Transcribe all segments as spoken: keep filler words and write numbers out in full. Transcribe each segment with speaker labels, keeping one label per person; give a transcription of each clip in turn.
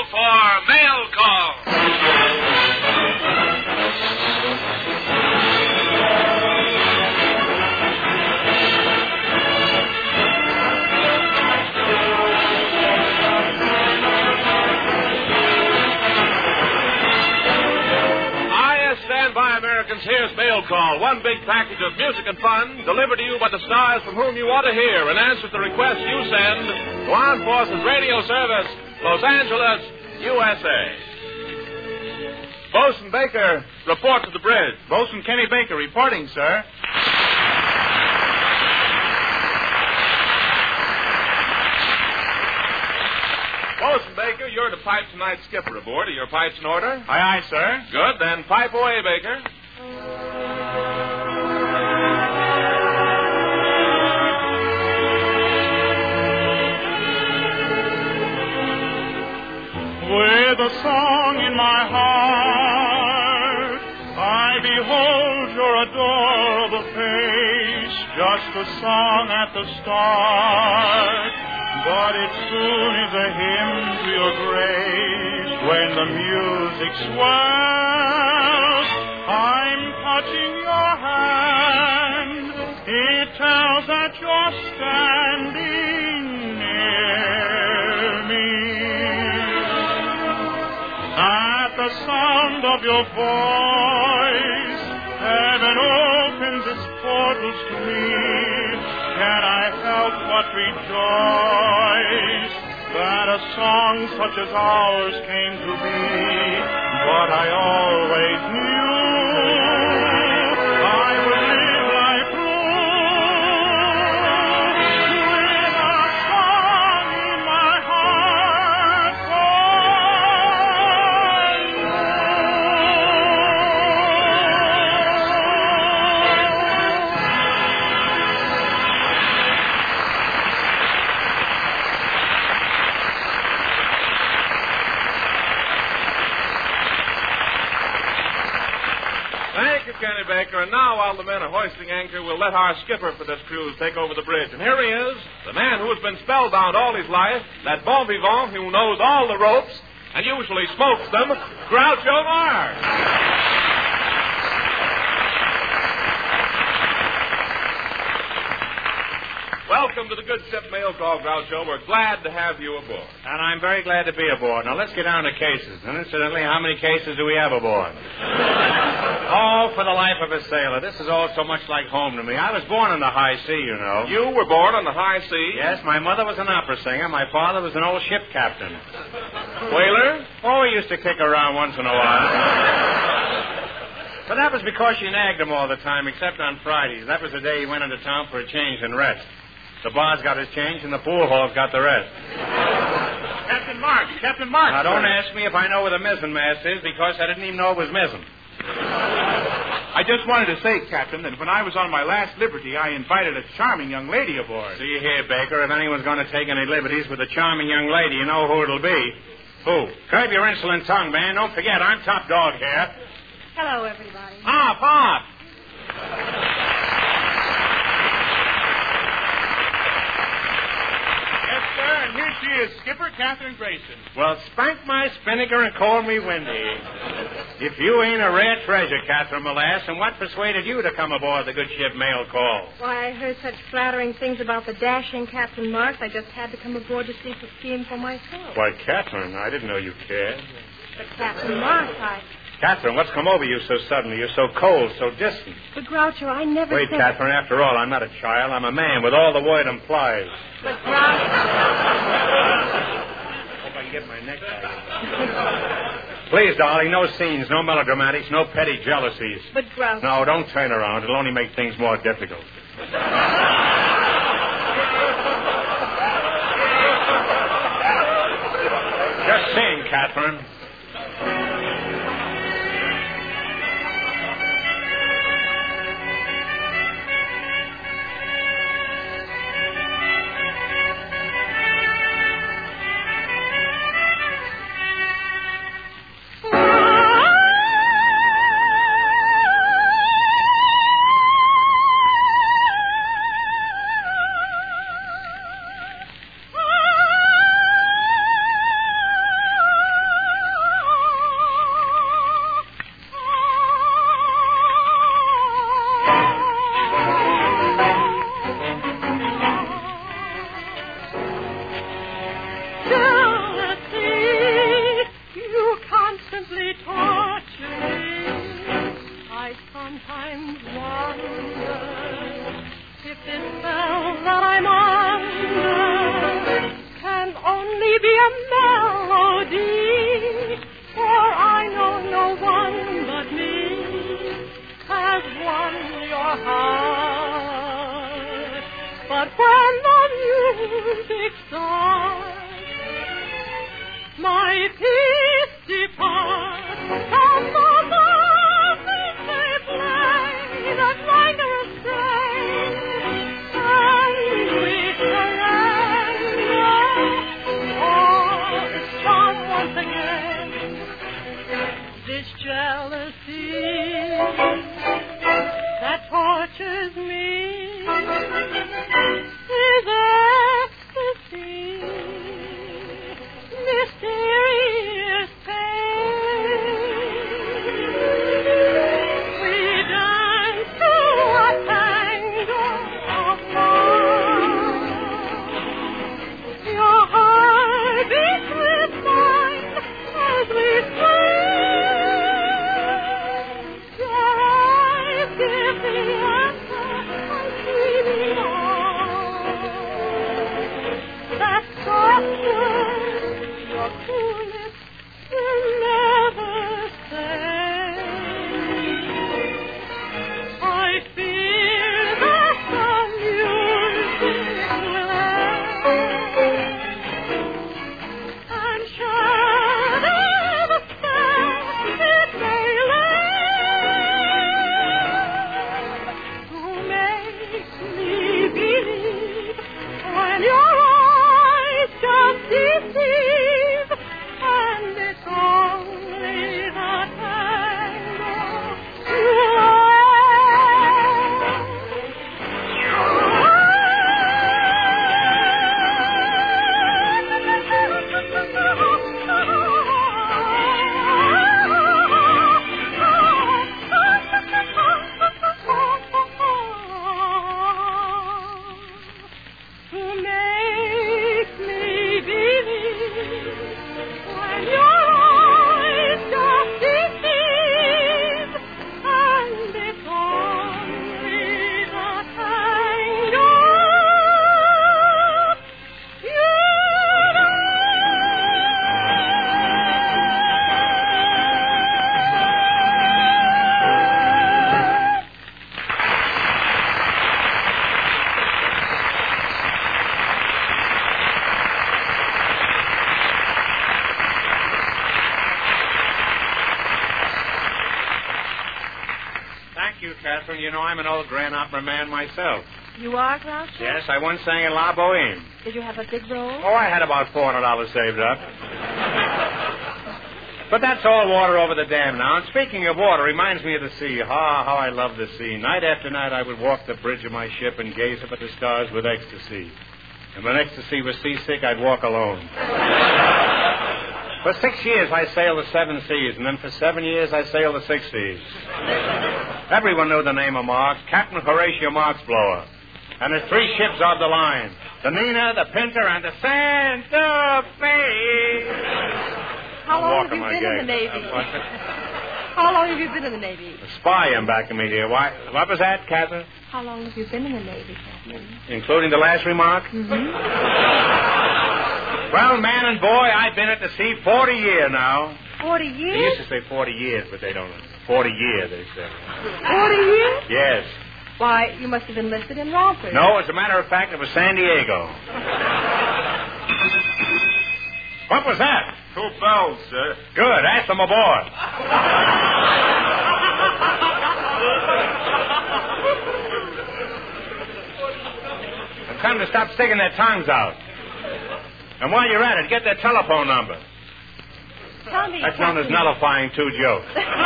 Speaker 1: now for Mail Call. Americans, here's Mail Call. One big package of music and fun delivered to you by the stars from whom you want to hear and answer the request you send to Armed Forces Radio Service, Los Angeles, U S A. Bosun Baker, report to the bridge.
Speaker 2: Bosun Kenny Baker reporting, sir.
Speaker 1: Bosun Baker, you're to pipe tonight's skipper aboard. Are your pipes in order?
Speaker 2: Aye, aye, sir.
Speaker 1: Good, then pipe away, Baker.
Speaker 2: With a song in my heart, I behold your adorable face, just a song at the start. But it soon is a hymn to your grace when the music swells. I'm touching your hand. It tells that you're standing near me. At the sound of your voice, heaven opens its portals to me. Can I help but rejoice that a song such as ours came to be? But I always knew I would live life through with a song in my heart
Speaker 1: Thank you, Kenny Baker. And now, while the men are hoisting anchor, we'll let our skipper for this cruise take over the bridge. And here he is, the man who has been spellbound all his life, that bon vivant who knows all the ropes and usually smokes them, Groucho Marx. Welcome to the Good Ship Mail Call, Groucho. We're glad to have you aboard.
Speaker 3: And I'm very glad to be aboard. Now, let's get down to cases. And incidentally, how many cases do we have aboard? Oh, for the life of a sailor. This is all so much like home to me. I was born on the high sea, you know.
Speaker 1: You were born on the high sea?
Speaker 3: Yes, my mother was an opera singer. My father was an old ship captain.
Speaker 1: Whaler?
Speaker 3: Oh, he used to kick around once in a while. But that was because she nagged him all the time, except on Fridays. That was the day he went into town for a change and rest. The bar's got his change, and the pool hall's got the rest.
Speaker 2: Captain Marks, Captain Marks.
Speaker 3: Now, don't ask me if I know where the mizzen mast is, because I didn't even know it was mizzen.
Speaker 2: I just wanted to say, Captain, that when I was on my last liberty, I invited a charming young lady aboard.
Speaker 3: See here, Baker, if anyone's going to take any liberties with a charming young lady, you know who it'll be. Who? Curb your insolent tongue, man. Don't forget, I'm top dog here.
Speaker 4: Hello, everybody.
Speaker 3: Ah, Pop.
Speaker 2: And here she is, Skipper Catherine Grayson.
Speaker 3: Well, spank my spinnaker and call me windy. If you ain't a rare treasure, Catherine Molass, and what persuaded you to come aboard the Good Ship Mail Call?
Speaker 4: Why, I heard such flattering things about the dashing Captain Marks, I just had to come aboard to see, see him for myself.
Speaker 3: Why, Catherine, I didn't know you cared.
Speaker 4: But Captain Marks, I...
Speaker 3: Catherine, what's come over you so suddenly? You're so cold, so distant.
Speaker 4: But, Groucho, I never
Speaker 3: Wait,
Speaker 4: said...
Speaker 3: Catherine, after all, I'm not a child. I'm a man with all the word implies.
Speaker 4: But, Groucho...
Speaker 3: Hope I can get my neck back. Please, darling, no scenes, no melodramatics, no petty jealousies.
Speaker 4: But, Groucho...
Speaker 3: No, don't turn around. It'll only make things more difficult. Just sing, Catherine.
Speaker 5: peace depart from the mountains they play that linger astray, and we surrender all charm once again. This jealousy that tortures me is ecstasy, mysterious pain. We dance to a tango of love. Your heart beats with mine as we swing. Your eyes give the answer I'm dreaming of. That soft word, your cool lips will never say. I fear that the music will end, and shadow the spell it may lay. Who makes me believe when your eyes just deceive, and it's only the tango you Who makes me believe when your eyes just deceive, and it's only the tango you
Speaker 3: Thank you, Catherine. You know, I'm an old grand opera man myself.
Speaker 4: You are, Groucho?
Speaker 3: Yes, I once sang in La Boheme.
Speaker 4: Did you have a big role?
Speaker 3: Oh, I had about four hundred dollars saved up. But that's all water over the dam now. And speaking of water, reminds me of the sea. Ah, how I love the sea. Night after night, I would walk the bridge of my ship and gaze up at the stars with ecstasy. And when ecstasy was seasick, I'd walk alone. For six years, I sailed the seven seas, and then for seven years, I sailed the six seas. Everyone knew the name of Marks, Captain Horatio Marksblower. And there's three ships of the line, the Nina, the Pinter, and the Santa Fe.
Speaker 4: How
Speaker 3: I'm
Speaker 4: long have
Speaker 3: walking
Speaker 4: you
Speaker 3: my
Speaker 4: been in the
Speaker 3: gag.
Speaker 4: Navy?
Speaker 3: Uh, what's it?
Speaker 4: How long have you been in the Navy?
Speaker 3: A spy I'm backing me here. Why? What was that, Catherine?
Speaker 4: How long have you been in the Navy, Kathleen?
Speaker 3: Including the last remark?
Speaker 4: Mm-hmm.
Speaker 3: Well, man and boy, I've been at the sea forty years now.
Speaker 4: Forty
Speaker 3: They
Speaker 4: years?
Speaker 3: used to say forty years, but they don't. Forty years, they say.
Speaker 4: Forty years?
Speaker 3: Yes.
Speaker 4: Why, you must have enlisted in Romford.
Speaker 3: No, as a matter of fact, it was San Diego. What was that?
Speaker 1: Two bells, sir.
Speaker 3: Good. Ask them aboard. And tell them to stop sticking their tongues out. And while you're at it, get their telephone number.
Speaker 4: Tell me,
Speaker 3: That's known as
Speaker 4: Captain-
Speaker 3: nullifying two jokes.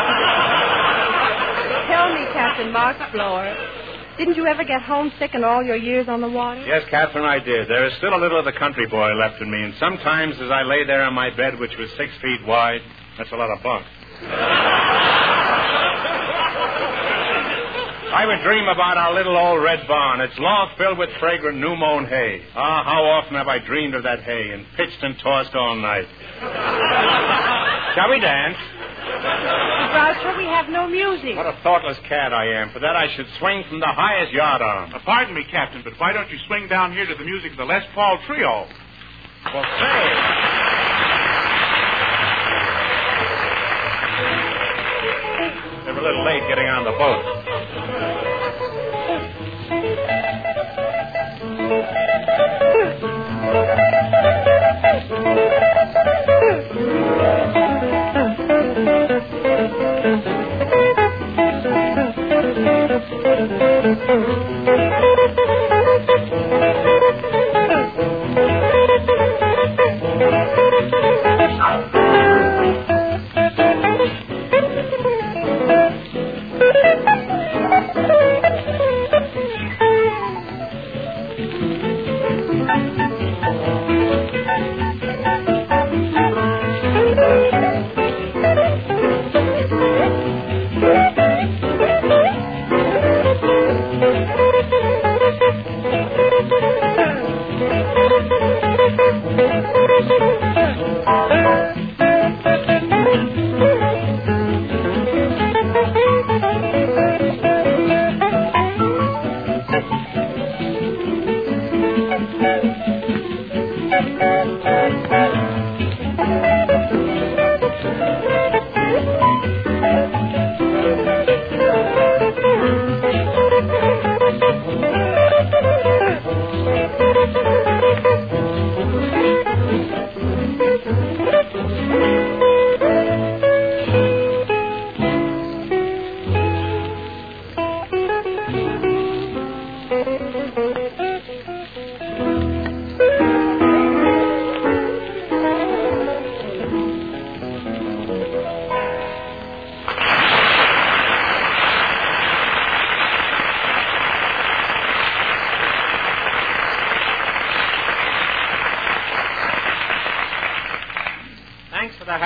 Speaker 4: Tell me, Captain Marksblower, didn't you ever get homesick in all your years on the water?
Speaker 3: Yes, Catherine, I did. There is still a little of the country boy left in me, and sometimes as I lay there on my bed, which was six feet wide, that's a lot of bunk, I would dream about our little old red barn, its loft filled with fragrant new-mown hay. Ah, how often have I dreamed of that hay and pitched and tossed all night. Shall we dance?
Speaker 4: Groucho, we have no music.
Speaker 3: What a thoughtless cat I am. For that I should swing from the highest yardarm.
Speaker 6: Uh, pardon me, Captain, but why don't you swing down here to the music of the Les Paul Trio?
Speaker 3: Well, say... They were a little late getting on the boat.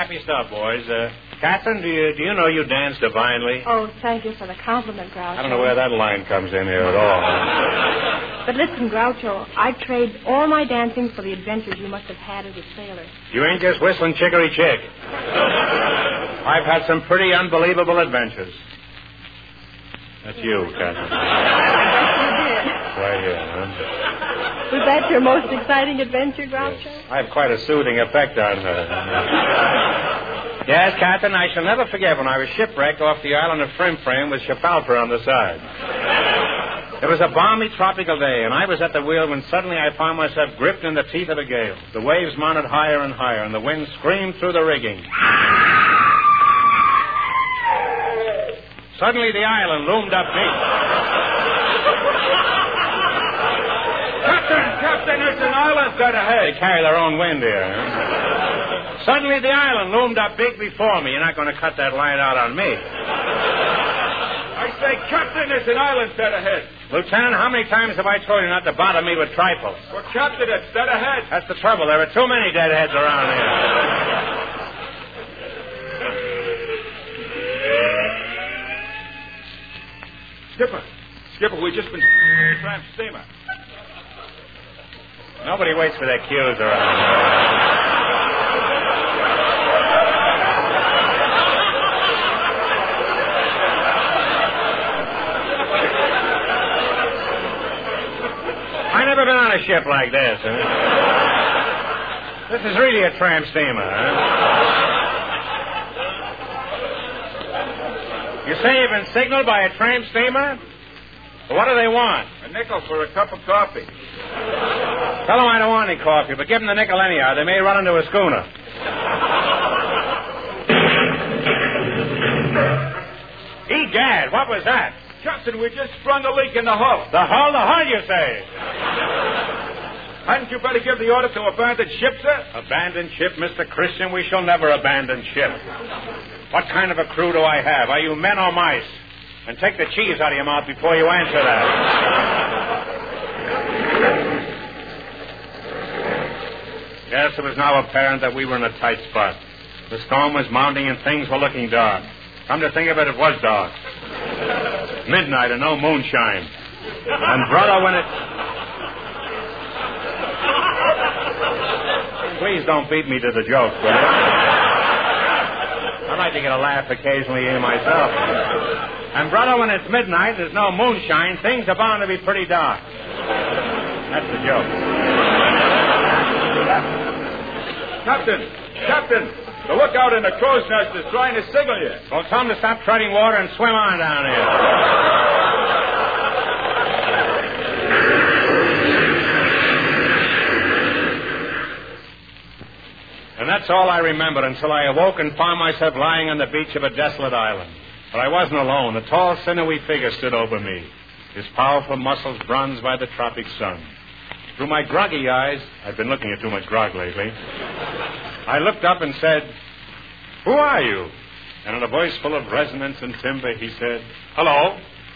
Speaker 3: happy stuff, boys. Uh, Catherine, do you, do you know you dance divinely?
Speaker 4: Oh, thank you for the compliment, Groucho.
Speaker 3: I don't know where that line comes in here at all.
Speaker 4: But listen, Groucho, I'd trade all my dancing for the adventures you must have had as a sailor.
Speaker 3: You ain't just whistling Chicory Chick. I've had some pretty unbelievable adventures. That's you, Catherine. Right here, huh?
Speaker 4: Was that your most exciting adventure, Groucho?
Speaker 3: Yes. I have quite a soothing effect on her. Yes, Captain, I shall never forget when I was shipwrecked off the island of Frim Frim with Chapalpa on the side. It was a balmy tropical day, and I was at the wheel when suddenly I found myself gripped in the teeth of a gale. The waves mounted higher and higher, and the wind screamed through the rigging. Suddenly the island loomed up big.
Speaker 1: Captain, Captain, there's an island dead ahead.
Speaker 3: They carry their own wind here. Huh? Suddenly the island loomed up big before me. You're not going to cut that line out on me.
Speaker 1: I say, Captain, there's an island dead ahead.
Speaker 3: Lieutenant, how many times have I told you not to bother me with trifles?
Speaker 1: Well, Captain, it's dead ahead.
Speaker 3: That's the trouble. There are too many deadheads around here.
Speaker 1: Skipper, Skipper, we've just been tramp steamer.
Speaker 3: Nobody waits for their cues around here. I've never been on a ship like this. Huh? This is really a tramp steamer, huh? You say you've been signaled by a tramp steamer? Well, what do they want?
Speaker 1: A nickel for a cup of coffee.
Speaker 3: Tell them I don't want any coffee, but give them the nickel anyhow. They may run into a schooner. Egad, what was that?
Speaker 1: Captain, we just sprung a leak in the hull.
Speaker 3: The hull? The hull, you say?
Speaker 1: Hadn't you better give the order to abandon ship, sir?
Speaker 3: Abandon ship, Mister Christian? We shall never abandon ship. What kind of a crew do I have? Are you men or mice? And take the cheese out of your mouth before you answer that. Yes, it was now apparent that we were in a tight spot. The storm was mounting and things were looking dark. Come to think of it, it was dark. Midnight and no moonshine. And, brother, when it... Please don't beat me to the joke, will you? I like to get a laugh occasionally in myself. And, brother, when it's midnight, there's no moonshine, things are bound to be pretty dark. That's the joke.
Speaker 1: Captain, Captain, the lookout in the crow's nest is trying to signal you.
Speaker 3: Well, tell him to stop treading water and swim on down here. And that's all I remember until I awoke and found myself lying on the beach of a desolate island. But I wasn't alone. A tall, sinewy figure stood over me, his powerful muscles bronzed by the tropic sun. Through my groggy eyes, I've been looking at too much grog lately, I looked up and said, "Who are you?" And in a voice full of resonance and timbre, he said, "Hello."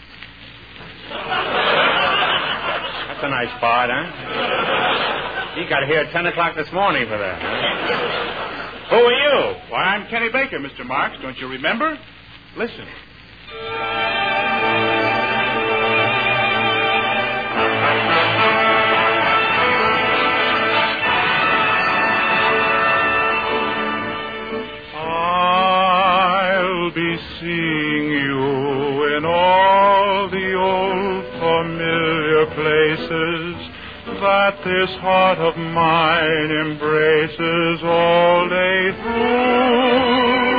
Speaker 3: That's a nice part, huh? He got here at ten o'clock this morning for that, huh? Who are you?
Speaker 6: Why, I'm Kenny Baker, Mister Marks. Don't you remember? Listen. I'll be seeing you in all the old familiar places that this heart of mine embraces all day through.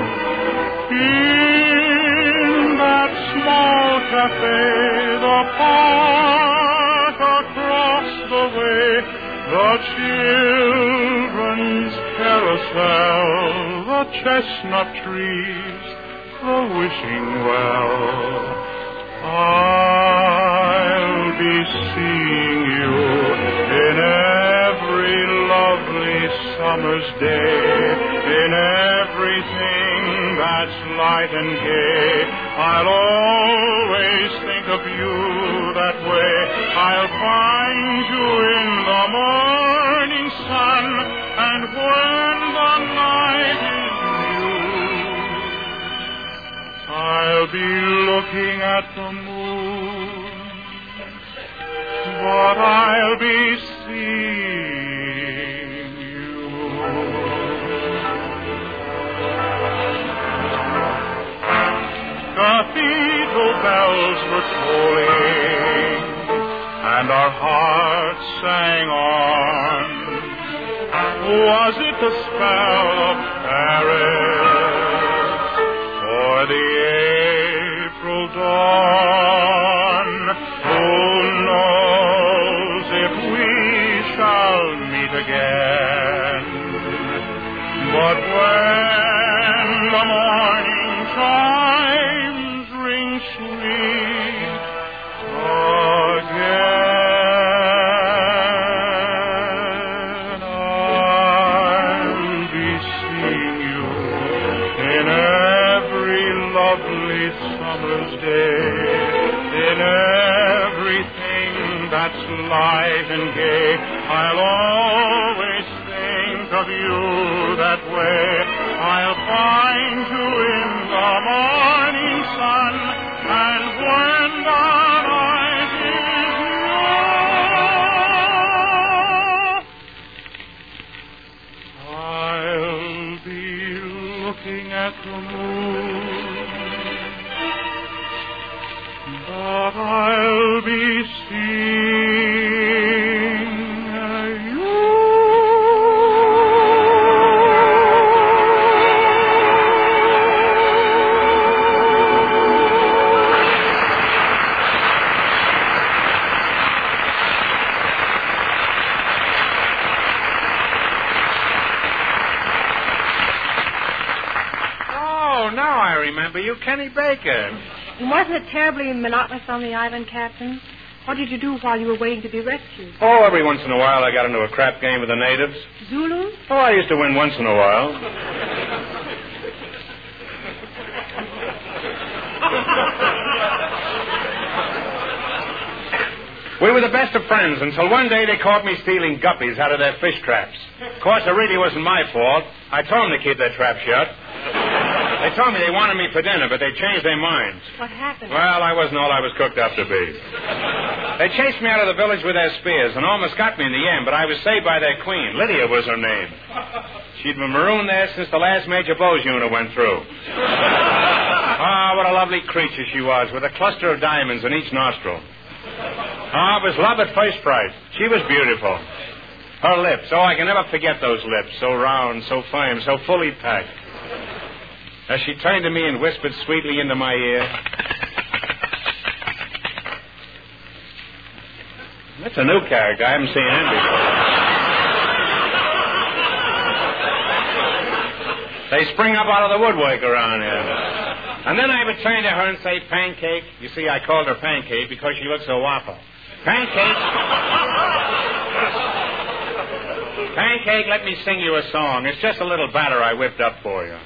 Speaker 6: In that small cafe, the park across the way, the children's carousel, the chestnut trees, the wishing well. I'll be seeing you in every lovely summer's day, in everything that's light and gay. I'll always think of you that way. I'll find you in the morning sun, and when the night is
Speaker 2: at the moon, but I'll be seeing you. Cathedral bells were tolling, and our hearts sang on. Was it the spell of Paris, or the April dawn? Who knows if we shall meet again? But when the morning chimes ring sweet again, summer's day, in everything that's light and gay, I'll always think of you that way. I'll find you in the morning sun, and when the night is young, I'll be looking at the moon, but I'll be seeing you.
Speaker 3: Oh, now I remember you, Kenny Baker.
Speaker 4: Wasn't it terribly monotonous on the island, Captain? What did you do while you were waiting to be rescued?
Speaker 3: Oh, every once in a while I got into a crap game with the natives.
Speaker 4: Zulu?
Speaker 3: Oh, I used to win once in a while. We were the best of friends until one day they caught me stealing guppies out of their fish traps. Of course, it really wasn't my fault. I told them to keep their trap shut. They told me they wanted me for dinner, but they changed their minds.
Speaker 4: What happened?
Speaker 3: Well, I wasn't all I was cooked up to be. They chased me out of the village with their spears and almost got me in the end, but I was saved by their queen. Lydia was her name. She'd been marooned there since the last major Bose unit went through. Ah, what a lovely creature she was, with a cluster of diamonds in each nostril. Ah, it was love at first sight. She was beautiful. Her lips, oh, I can never forget those lips, so round, so firm, so fully packed. As she turned to me and whispered sweetly into my ear, "That's a new character. I haven't seen him before." They spring up out of the woodwork around here. And then I would turn to her and say, "Pancake." You see, I called her Pancake because she looked so waffle. "Pancake. Pancake, let me sing you a song. It's just a little batter I whipped up for you."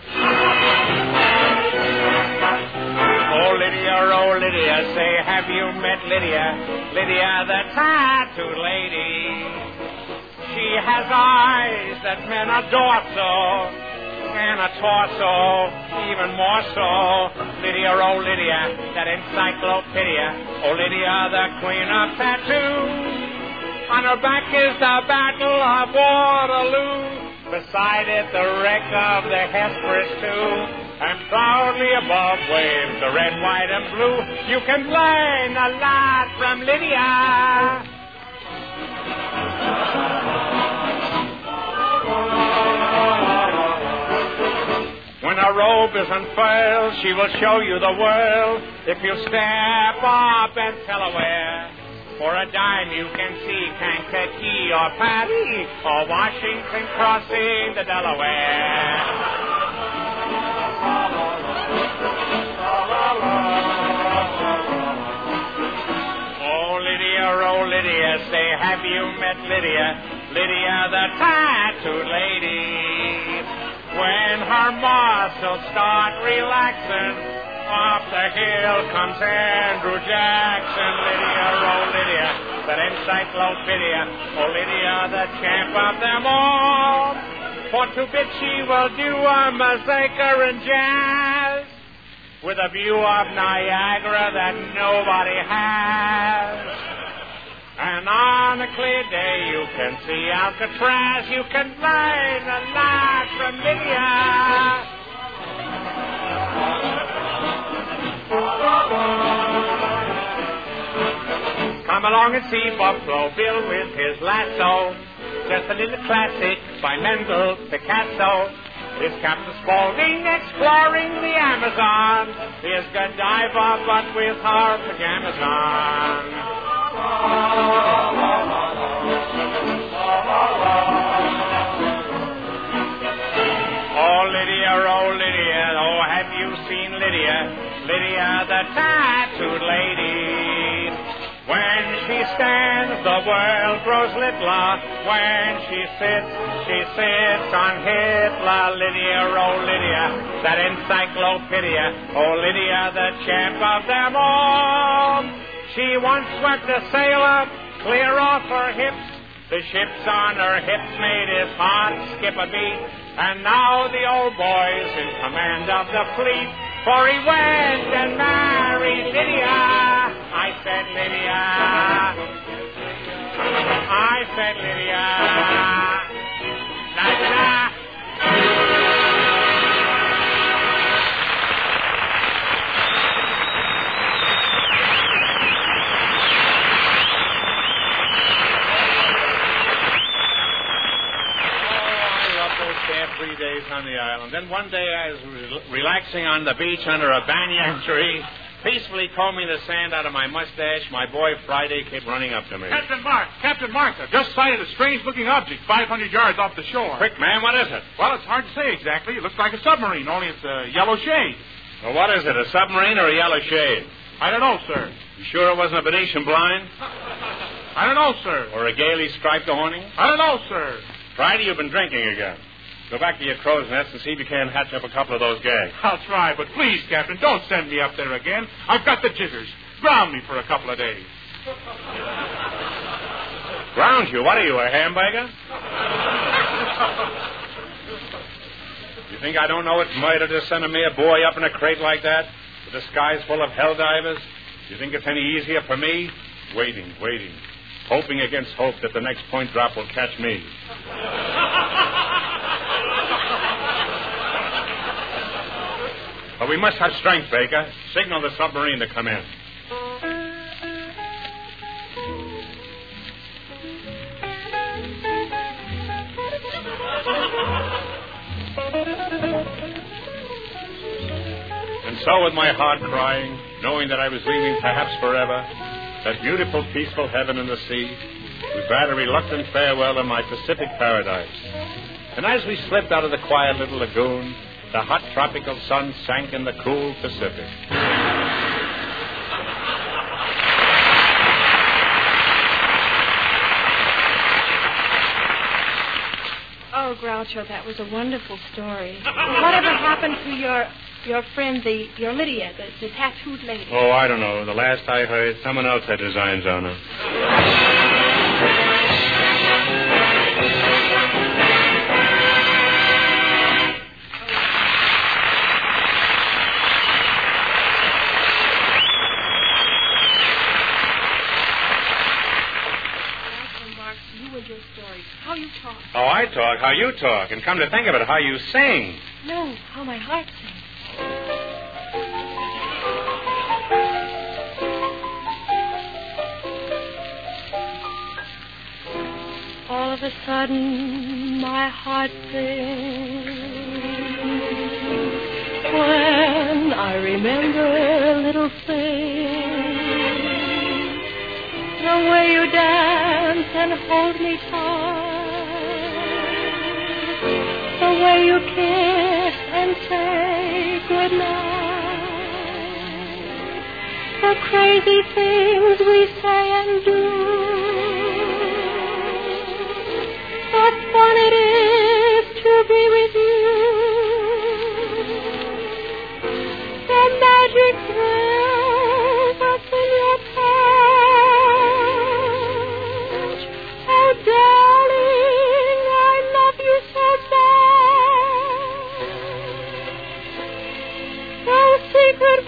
Speaker 3: Oh, Lydia, oh, Lydia, say, have you met Lydia? Lydia, the tattooed lady. She has eyes that men adore so, and a torso even more so. Lydia, oh, Lydia, that encyclopedia. Oh, Lydia, the queen of tattoo. On her back is the Battle of Waterloo. Beside it, the wreck of the Hesperus, too. And proudly above waves the red, white, and blue. You can learn a lot from Lydia. When her robe is unfurled, she will show you the world. If you step up and tell her where. For a dime you can see Kankakee or Paris or Washington crossing the Delaware. Oh, Lydia, oh, Lydia, say, have you met Lydia? Lydia, the tattooed lady. When her muscles start relaxing, up the hill comes Andrew Jackson. Lydia, oh, Lydia, that encyclopedia. Oh, Lydia, the champ of them all. For two bits she will do a massacre and jazz. with a view of Niagara that nobody has. And on a clear day you can see Alcatraz. You can learn a lot from Lydia. Come along and see Buffalo Bill with his lasso. Just a little classic by Mendel Picasso. Here's Captain Spaulding exploring the Amazon. Here's Godiva, but with her pajamas on. Oh, Lydia, oh, Lydia, oh, have you seen Lydia? Lydia, the tattooed lady. When she stands, the world grows littler. When she sits, she sits on Hitler. Lydia, oh Lydia, that encyclopedia. Oh Lydia, the champ of them all. She once swept a sailor clear off her hips. The ships on her hips made his heart skip a beat. And now the old boy's in command of the fleet. For he went and married Lydia. I said Lydia. I said Lydia. La la. Three days on the island. Then one day I was re- relaxing on the beach under a banyan tree, peacefully combing the sand out of my mustache. My boy Friday came running up to me.
Speaker 6: Captain Mark, Captain Mark, I've just sighted a strange-looking object five hundred yards off the shore.
Speaker 3: Quick, man, what is it?
Speaker 6: Well, it's hard to say exactly. It looks like a submarine, only it's a yellow shade.
Speaker 3: Well, what is it, a submarine or a yellow shade?
Speaker 6: I don't know, sir.
Speaker 3: You sure it wasn't a Venetian blind?
Speaker 6: I don't know, sir.
Speaker 3: Or a gaily striped awning?
Speaker 6: I don't know, sir.
Speaker 3: Friday, you've been drinking again. Go back to your crow's nest and see if you can hatch up a couple of those gags.
Speaker 6: I'll try, but please, Captain, don't send me up there again. I've got the jitters. Ground me for a couple of days.
Speaker 3: Ground you? What are you, a hamburger? You think I don't know it's murder to send a mere boy up in a crate like that? With the skies full of hell divers? You think it's any easier for me? Waiting, waiting. Hoping against hope that the next point drop will catch me. But we must have strength, Baker. Signal the submarine to come in. And so with my heart crying, knowing that I was leaving perhaps forever, that beautiful, peaceful heaven and the sea, we bade a reluctant farewell in my Pacific paradise. And as we slipped out of the quiet little lagoon, the hot tropical sun sank in the cool Pacific.
Speaker 4: Oh, Groucho, that was a wonderful story. Whatever happened to your your friend, the your Lydia, the, the tattooed lady?
Speaker 3: Oh, I don't know. The last I heard, someone else had designs on her.
Speaker 4: How you talk.
Speaker 3: Oh, I talk. How you talk. And come to think of it, how you sing.
Speaker 4: No, how my heart sings. All of a sudden, my heart sings when I remember little things. The way you dance and hold me tight, the way you kiss and say goodnight, the crazy things we say and do, the fun it is to be with you, the magic thrills us in your touch. Oh, darling, I love you so much. Those secret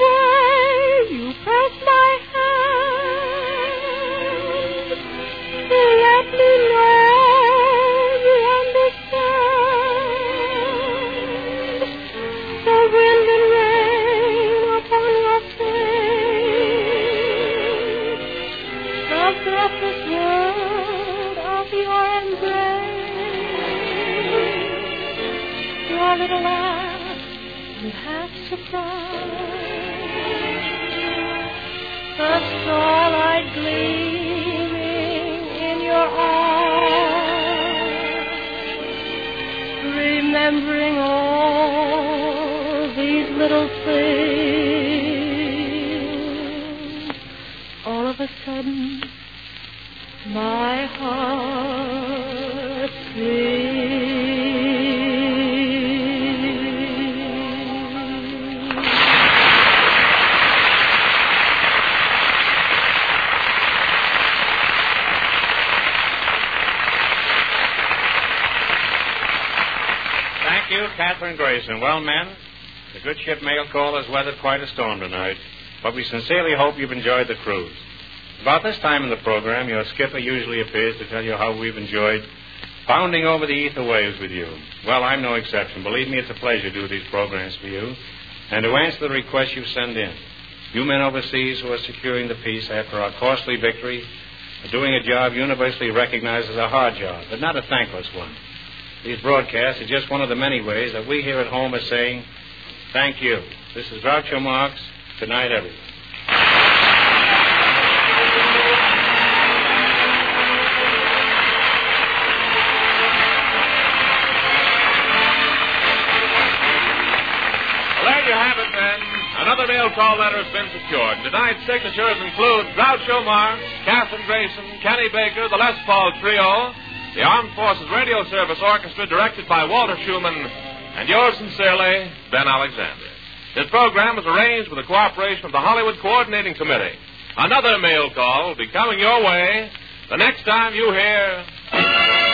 Speaker 5: and half surprised. The starlight gleaming in your eyes, remembering all these little things. All of a sudden, my heart sings.
Speaker 3: Thank you, Catherine Grayson. Well, men, the good ship Mail Call has weathered quite a storm tonight, but we sincerely hope you've enjoyed the cruise. About this time in the program, your skipper usually appears to tell you how we've enjoyed bounding over the ether waves with you. Well, I'm no exception. Believe me, it's a pleasure to do these programs for you and to answer the requests you send in. You men overseas who are securing the peace after our costly victory are doing a job universally recognized as a hard job, but not a thankless one. These broadcasts are just one of the many ways that we here at home are saying, thank you. This is Groucho Marx. Good night, everyone.
Speaker 1: Another mail call letter has been secured. Tonight's signatures include Groucho Marx, Catherine Grayson, Kenny Baker, the Les Paul Trio, the Armed Forces Radio Service Orchestra directed by Walter Schumann, and yours sincerely, Ben Alexander. This program is arranged with the cooperation of the Hollywood Coordinating Committee. Another mail call will be coming your way the next time you hear...